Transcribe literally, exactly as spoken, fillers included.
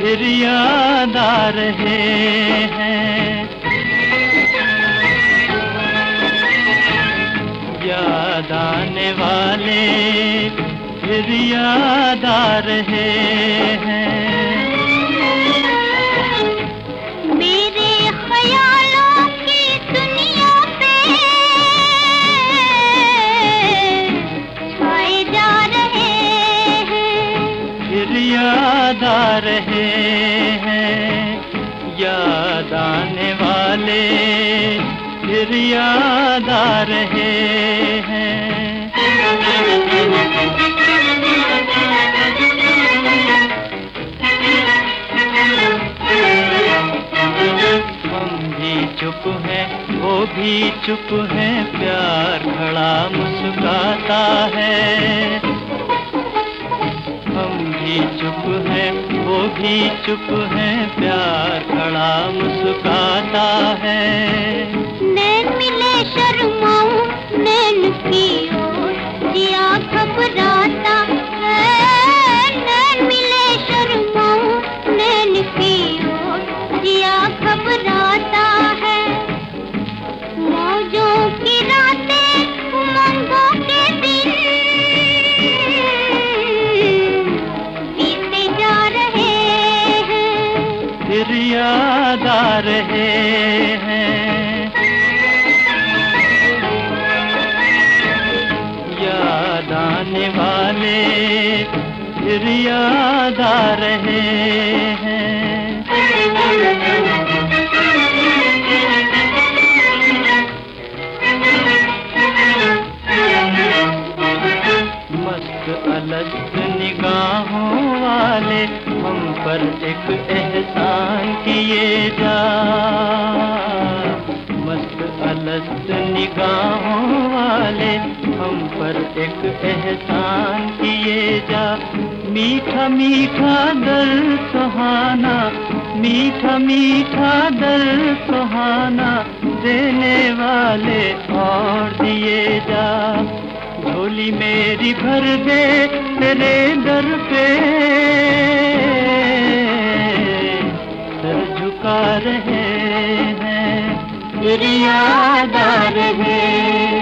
फिर याद आ रहे हैं, याद आने वाले फिर याद आ रहे हैं। मेरे ख्यालों की दुनिया पे छाए जा रहे हैं, फिर याद आ रहे हैं, याद आने वाले फिर याद आ रहे हैं। हम भी चुप हैं, वो भी चुप है, प्यार खड़ा मुस्कुराता है। हम भी चुप हैं, वो भी चुप है, प्यार खड़ा मुस्कुराता है। नैन मिले शर्माऊं नैन की ओर जिया घबराता है, नैन मिले शर्माऊं नैन की ओर जिया घबराता है। मौजों की रातें उमंगों के दिन बीते जा रहे हैं, फिर याद आ रहे हैं, याद आने वाले फिर याद आ रहे हैं। मस्त अलस्त निगाहों वाले हम पर एक एहसान किए जा, मस्त अलस्त निगाहों वाले हम पर एक एहसान किए जा। मीठा मीठा दर्द सुहाना, मीठा मीठा दर्द सुहाना देने वाले और दिए जा। झोली मेरी भर दे तेरे दर पे, सर झुका रहे हैं, फिर याद आ रहे